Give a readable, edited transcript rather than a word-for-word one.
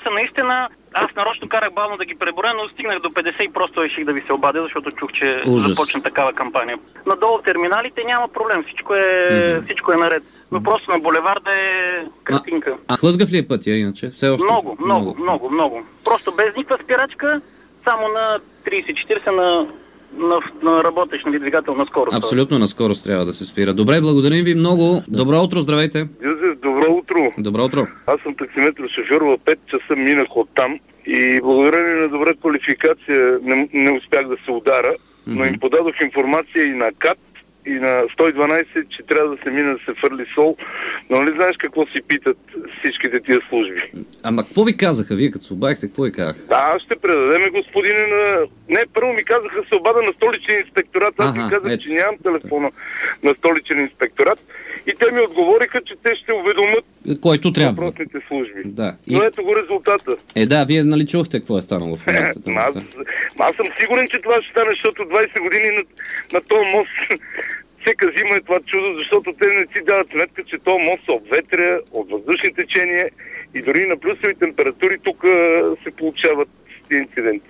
спирачка, наистина, аз нарочно карах бавно да ги преборя, но стигнах до 50 и просто реших да ви се обадя, защото чух, че започна такава кампания. Надолу в терминалите няма проблем, всичко е наред. Но просто на булеварда е картинка. Хлъзгав ли е пътя иначе? Все още? Много. Просто без никаква спирачка, само на 30-40 на работещ двигател на скорост. Абсолютно на скорост трябва да се спира. Добре, благодарим ви много. Добро утро, здравейте. Юзеф, добро утро. Добро утро. Аз съм таксиметров шофьор, в 5 часа минах оттам и благодарение на добра квалификация не успях да се удара, но им подадох информация и на КАТ, и на 112, че трябва да се мине да се фърли сол. Но нали знаеш какво си питат всичките тия служби? Ама какво ви казаха вие, като се обадихте, какво ви казаха? Да, ще предадеме господине на... Не, първо ми казаха се обада на столичен инспекторат. Аз ми казах, че нямам телефона на столичен инспекторат. И те ми отговориха, че те ще уведомят който трябва. Въпросните служби. Да. Но ето го резултата. Да, вие нали чухте какво е станало в момента? Аз съм сигурен, че това ще стане, защото 20 години на този мост всека зима е това чудо, защото те не си дават сметка, че този мост се обветря от въздушни течения и дори на плюсови температури тук се получават инциденти.